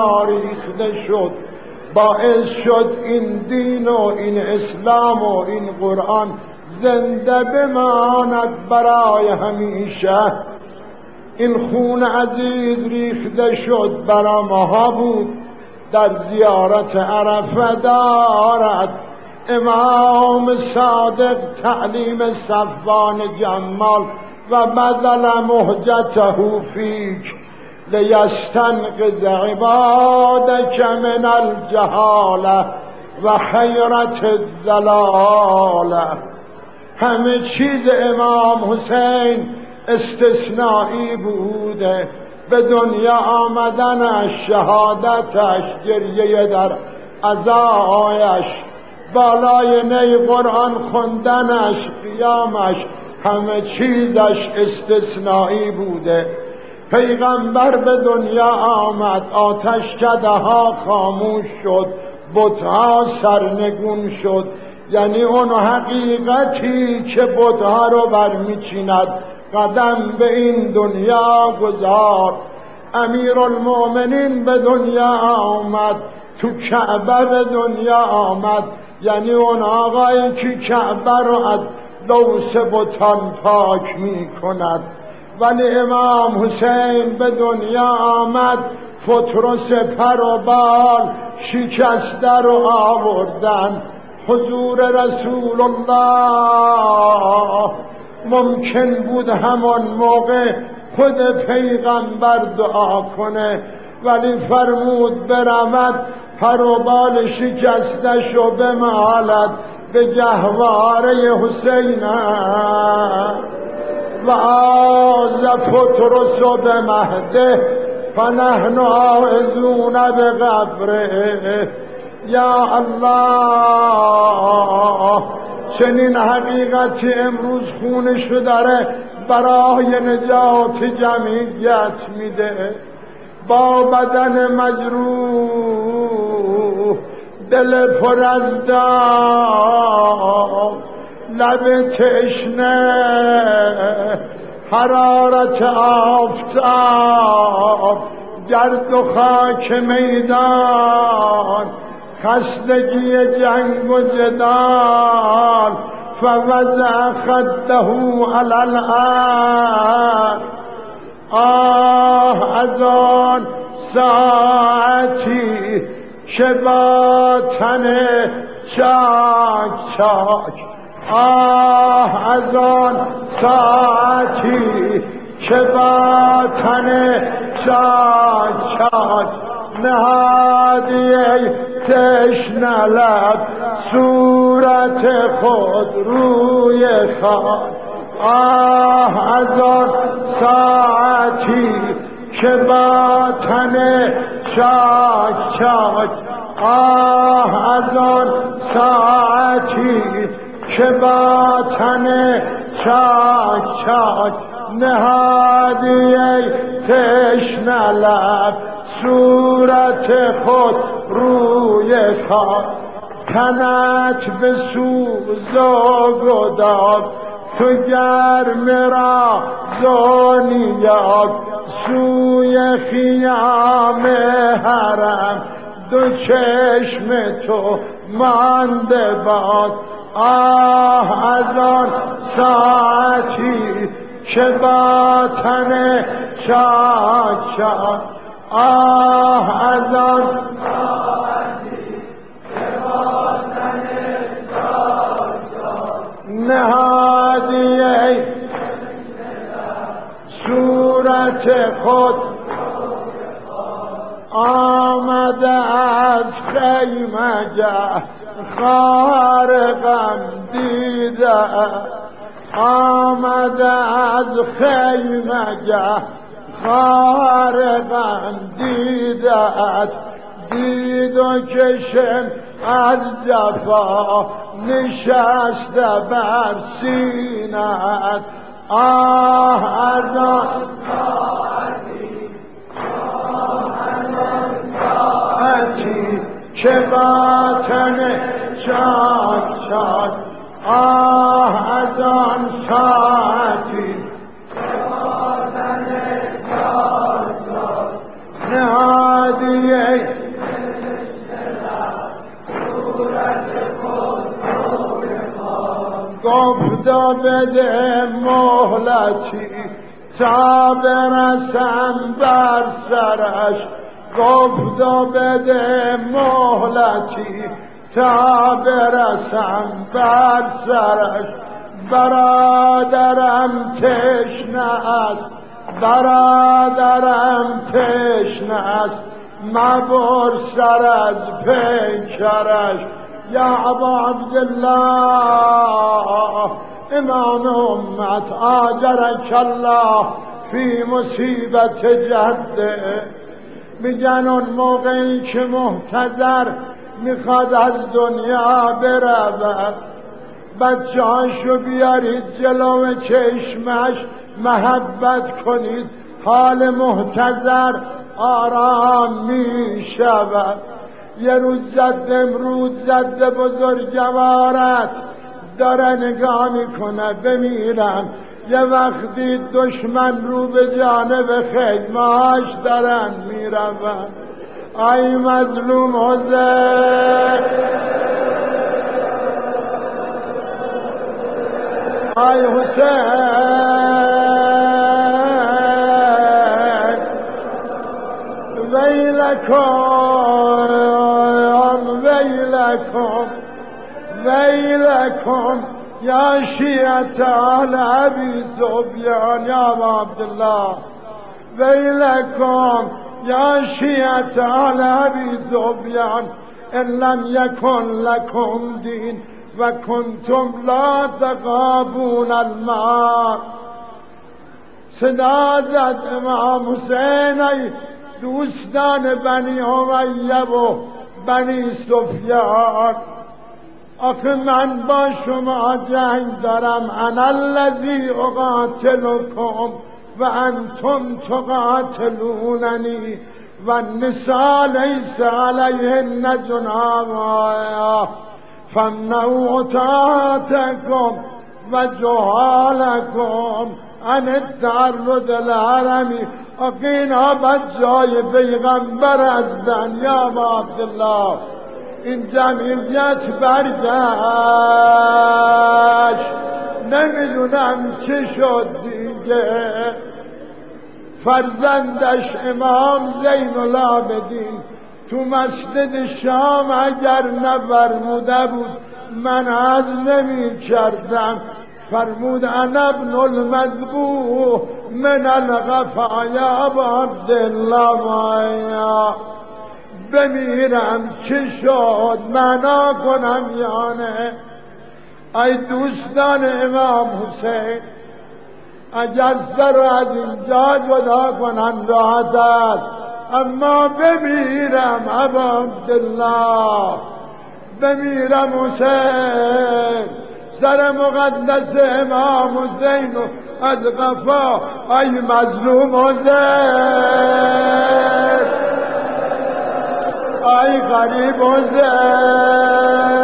ریخته شد، باعث شد این دین و این اسلام و این قرآن زنده بماند برای همیشه. این خون عزیز ریخته شد برای ماها بود. در زیارت عرفه دارد امام صادق تعلیم صفوان جمال و بذل مهجته فیک لیستنقذ عبادک من الجهاله و خیرت الضلاله. همه چیز امام حسین استثنایی بوده. به دنیا آمدنش، شهادتش، گریه در عزایش، بالای نی قرآن خوندنش، قیامش، همه چیزش استثنایی بوده. پیغمبر به دنیا آمد، آتشکده ها خاموش شد، بتها سرنگون شد. یعنی اون حقیقتی که بتها رو برمیچیند قدم به این دنیا گذار. امیرالمؤمنین به دنیا آمد، تو کعبه به دنیا آمد. یعنی اون آقایی که کعبه رو از لوث بتان پاک می کند. ولی امام حسین به دنیا آمد، فترس پر و بال شکسته رو آوردن. حضور رسول الله ممکن بود همون موقع خود پیغمبر دعا کنه، ولی فرمود برمد پر و بال شکسته شو بمالد به گهواره حسین و آز فترس به مهده فنحن آئذون به قبره. یا الله، چنین حقیقتی امروز خونش داره برای نجات جمعیت میده. با بدن مجروح، دل پر از داغ، لب تشنه، حرارت آفتاب، گرد و خاک میدان، خستگی جنگ و جدال، فوضع خده علی الارض. آه از آن ساعتی که با تن چاک چاک، آه از آن ساعتی که با تن چاک چاک، نهادی تشنه لب صورت خود روی خاک. آه از آن ساعتی که با تن چاک چاک، آه از آن ساعتی که با تن چاک چاک، نهادی تشنه لب صورت خود روی خاک. تنت به سوز و گداز، تو گرم را زونیاد، سوی خیام حرم دو چشم تو مانده باد. آه از آن ساعتی که با تن چاک چاک، آه از آن ساعتی که با تن چاک چاک، نهادی صورت خود آمده از خیمه خار غم دیده، آمده از خیمه خار غم دیده، دید و کشم از جفا نشسته بر سینت. آه از آن ساعتی که با تن چاک چاک، آه از آن ساعتی که با تن چاک چاک، نهادی گفتا بده مهلتی تا برسم بر سرش، گفتا بده مهلتی تا برسم بر سرش. برادرم تشنه است، برادرم تشنه است، مبر سر از پیکرش. یا ابا عبدالله امام امت آجرک الله فی مصیبت جده. میگن اون موقعی که محتضر میخواد از دنیا برود، بچه‌هاشو بیارید جلو چشمش محبت کنید، حال محتضر آرام میشود. یه روز جد امروز جد بزرگوارت داره نگاه میکنه بمیرم، یه وقتی دشمن رو به جانب خیمه‌هاش دارن میرون. ای مظلوم حسین، ای حسین، ویلکم ویلکم ویلکم یا شیعة آل ابی سفیان. یا ابا عبدالله ویلکم یا شیعة آل ابی سفیان ان لم یکن لکم دین و کنتم لا تقابون المال. صدا زد امام حسین ای دوستان بنی امیه و بنی سفیان، آخه من با شما جنگ دارم. انا الذی اقاتلکم و انتم تقاتلوننی و النساء لیس علیهن جناح فامنعوا طاعتکم و جهالکم عن التعرض الحرمی. آخه اینها بچه‌های پیغمبر هستن. یا ابا عبدالله این جمعیت برگشت، نمیدونم چه شد دیگه. فرزندش امام زین العابدین تو مسجد شام اگر نفرموده بود من از نمی کردم، فرمود انا ابن المذبوح من الغفا. یا ابا عبدالله مایا بمیرم چه شد معنا کنم یا نه؟ ای دوستان امام حسین، اگر سر از اینجا جدا کنن راحت است، اما بمیرم ابا عبدالله، بمیرم حسین، سر مقدس امام حسین از قفا. ای مظلوم حسین، ای غریب حسین.